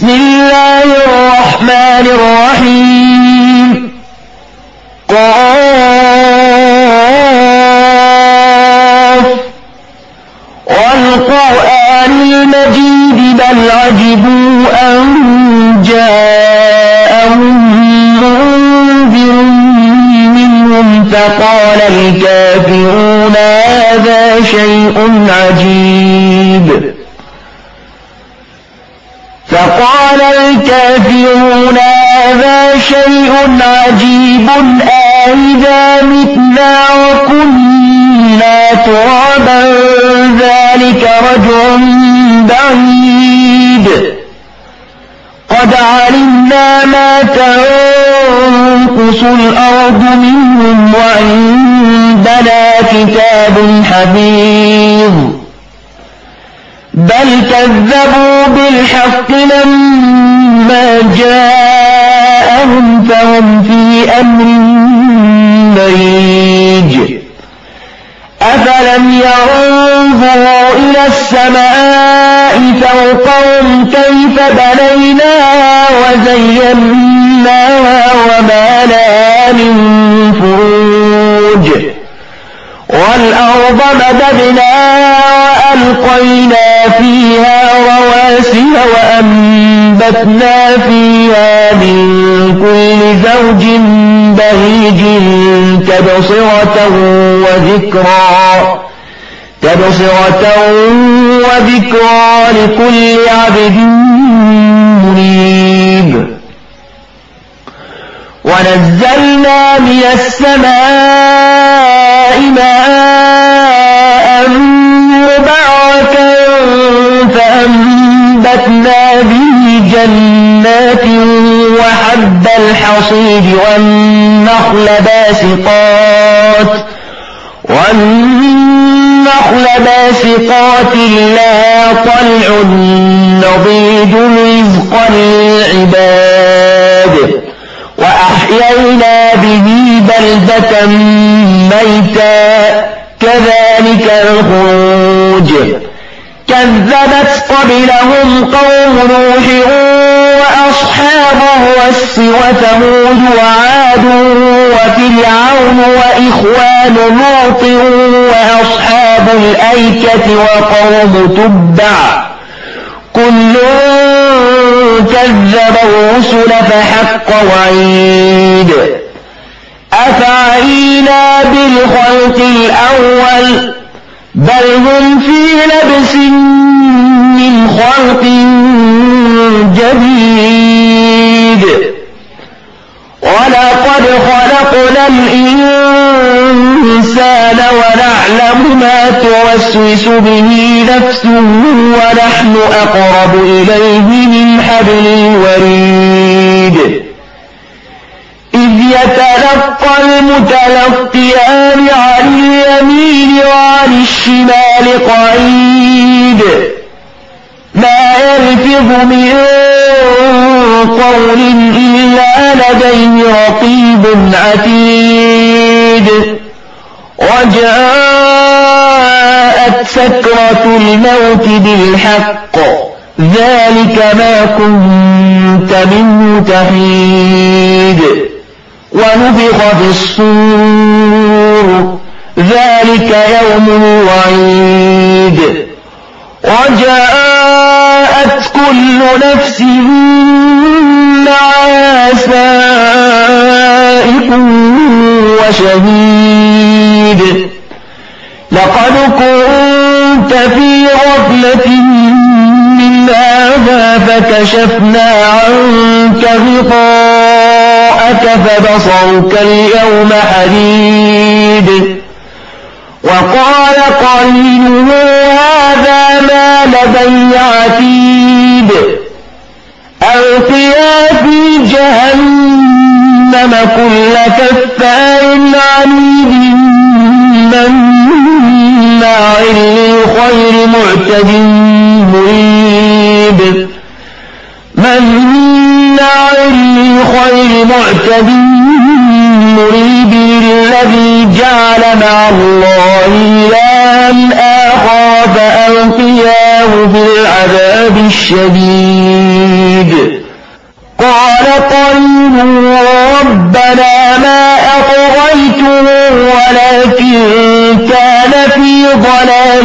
بسم الله الرحمن الرحيم. قاف والقرآن المجيد بل عجبوا أن جاءهم منذر منهم فقال الكافرون هذا شيء عجيب أإذا متنا وكنا ترابا ذلك رجع بعيد قد علمنا ما تنقص الأرض منهم وعندنا كتاب حفيظ بل كذبوا بالحق لما جاءهم فهم في أمر مريج أفلم ينظروا إلى السماء فوقهم كيف بنيناها وزيناها وما لها من فروج والأرض مددناها وألقينا فيها رواسي وأنبتنا فيها من كل زوج بهيج تبصرة وذكرى لكل عبد منيب ونزلنا من السماء ماء مباركا فأنبتنا به جنات وحب الحصيد والنخل باسقات لها طلع نضيد رزقا للعباد وأحيينا به بلدة ميتا كذلك الخروج كذبت قبلهم قوم نوح وأصحاب الرس وثمود وعاد وفرعون وإخوان لوط وأصحاب الأيكة وقوم تبع كل كذب الرسل فحق وعيد أفعينا بالخلق الأول بل هم في لبس من خلق جديد ولقد خلقنا الإنسان ونعلم ما توسوس به نفسه ونحن أقرب إليه من حبل الوريد إذ يتلقى المتلقيان عن اليمين وعن الشمال قعيد ما يلفظ من قول إلا لديه رقيب عتيد وجاءت سكرة الموت بالحق ذلك ما كنت منه تحيد ونفخ في الصور ذلك يوم الوعيد وجاءت كل نفس معها سائق وشهيد لقد كنت في غفلة من هذا فكشفنا عنك غطاءك فبصرك اليوم حديد وقال قرينه هذا ما لدي عتيد ألقيا في جهنم كل كفار عنيد مناع للخير معتد مريب الذي جعل مع الله إلها آخر فألقياه في العذاب الشديد بعيد قال قرينه ربنا ما أطغيته ولكن كان في ضلال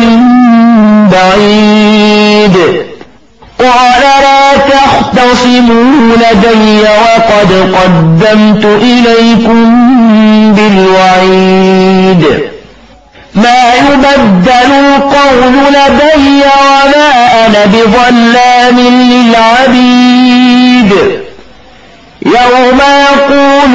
بعيد قال لا تختصموا لدي وقد قدمت إليكم بالوعيد ما يبدل القول لدي وما أنا بظلام للعبيد يوم يقول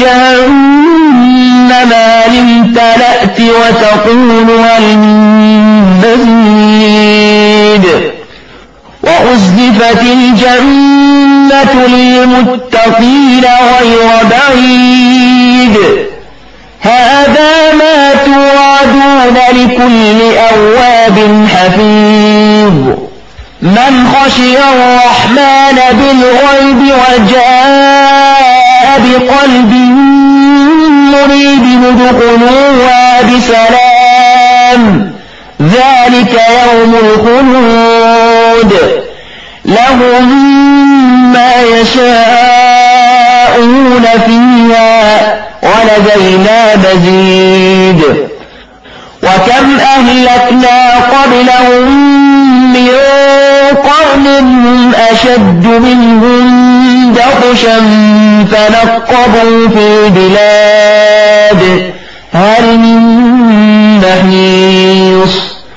لجهنم هل امتلأت وتقول هل من مزيد وأزلفت الجنة للمتقين غير بعيد هذا ما توعدون لكل أواب حفيظ من خشي الرحمن بالغيب وجاء بقلب منيب ادخلوها بسلام ذلك يوم الخلود لهم ما يشاءون فيها ولدينا مزيد وكم أهلكنا قبلهم من قرن هم أشد منهم بطشا فنقبوا في البلاد هل من محيص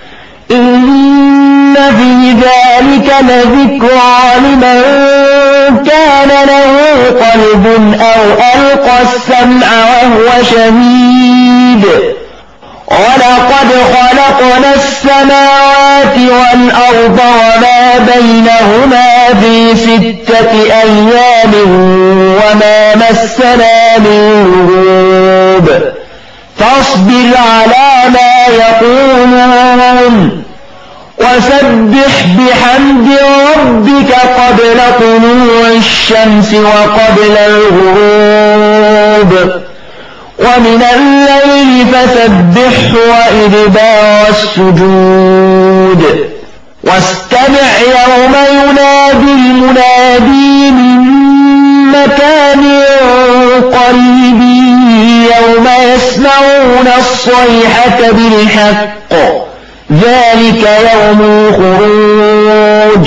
إن في ذلك لذكرى لمن كان له قلب أو ألقى السمع وهو شهيد ولقد خلقنا السماوات والأرض وما بينهما في 6 أيام وما مسنا من لغوب فاصبر على ما يقولون وسبح بحمد ربك قبل طلوع الشمس وقبل الغروب ومن الليل فسبحه وإدبار السجود واستمع يوم ينادي المنادي من مكان قريب يوم يسمعون الصيحة بالحق ذلك يوم الخروج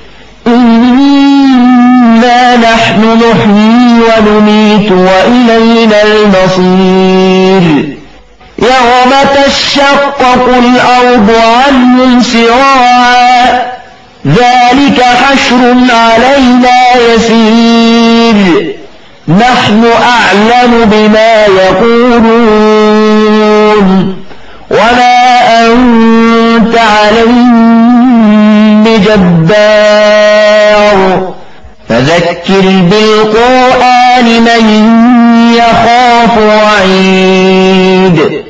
إنا نحن نحيي ونميت وإلينا المصير يوم تشقق الأرض عنهم سراعا ذلك حشر علينا يسير نحن أعلم بما يقولون وما أنت عليهم بجبار فذكر بالقرآن من يخاف وعيد